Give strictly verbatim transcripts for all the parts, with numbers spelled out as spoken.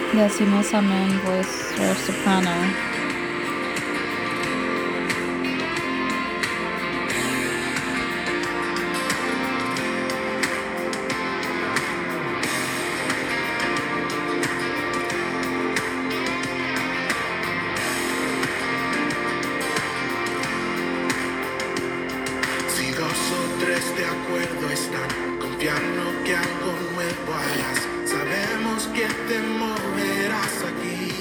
Decimos amén, voz soprano. Si dos o tres de acuerdo están, confiando que algo nuevo harás. Sabemos que te moverás aquí.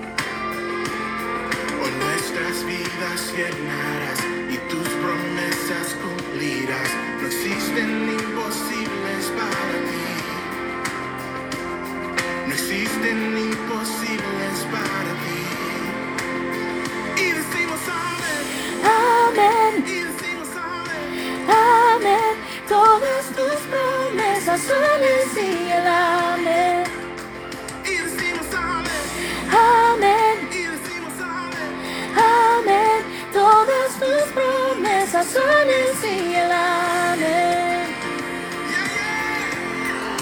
Hoy nuestras vidas llenarás y tus promesas cumplirás. No existen imposibles para ti. No existen imposibles para ti. Y decimos amén. Amén, Y decimos amén. amén. Todas tus promesas son en sí el amén. Y decimos amén. Amén, Y decimos amén. amén. Todas tus promesas son en sí el amén. Yeah, yeah.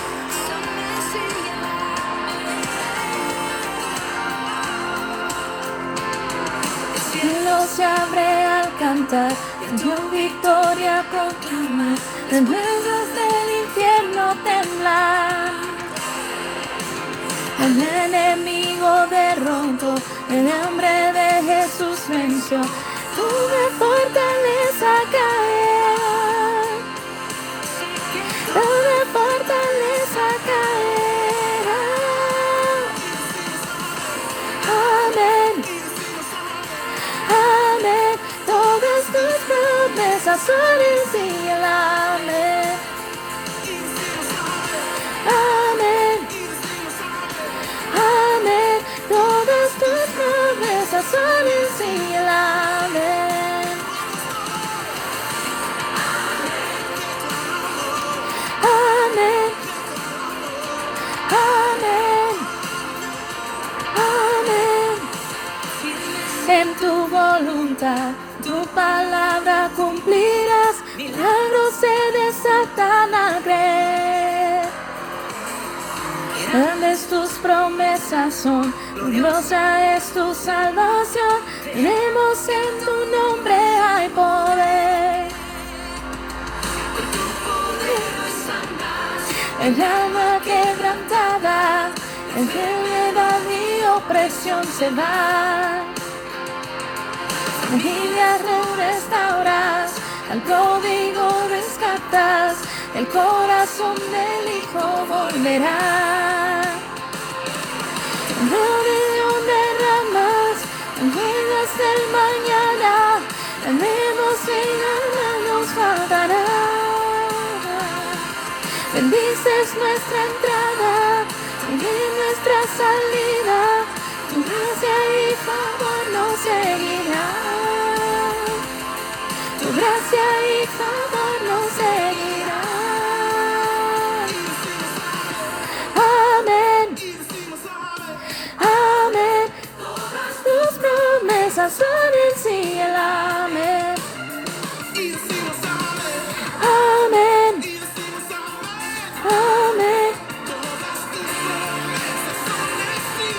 El cielo se abre al cantar, dio victoria proclamar, las nuevas del infierno temblar. El enemigo derrotó, el nombre de Jesús venció, tuve fortaleza caer, tuve fortaleza caer. Amén, amén, todas tus promesas son en sí el amén. Amén, amén, todas tus promesas son en sí el amén. Amén, amén, amén. En tu voluntad, tu palabra cumplirás, milagros se desatan al creer. Grandes tus promesas son, gloriosa es tu salvación, tenemos en tu nombre hay poder. El alma quebrantada, enfermedad y opresión se va. Familia restauras, al pródigo rescatas, el corazón del Hijo volverá. Gloria derramas, ruedas del mañana, tenemos y nada nos faltará. Bendices nuestra entrada y nuestra salida, tu gracia y favor nos seguirá. Tu gracia y favor nos seguirá. Amén, Y decimos amén. amén. Tus promesas son en sí el amén. Y decimos amén. Amén, Y decimos amén. amén. Todas tus promesas son en sí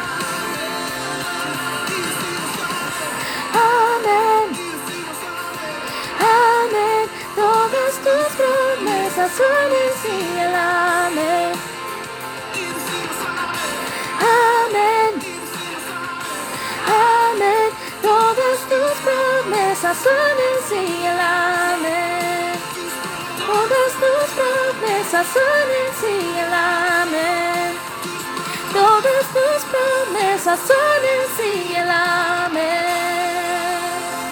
amén. Y decimos amén. Amén, Y decimos amén. amén. Todas tus promesas son en sí el amén. Y decimos amén. Amén, Y decimos amén. amén. Todas tus promesas son en sí el amén. Todas tus promesas son en sí el amén. Todas tus promesas son en sí el amén.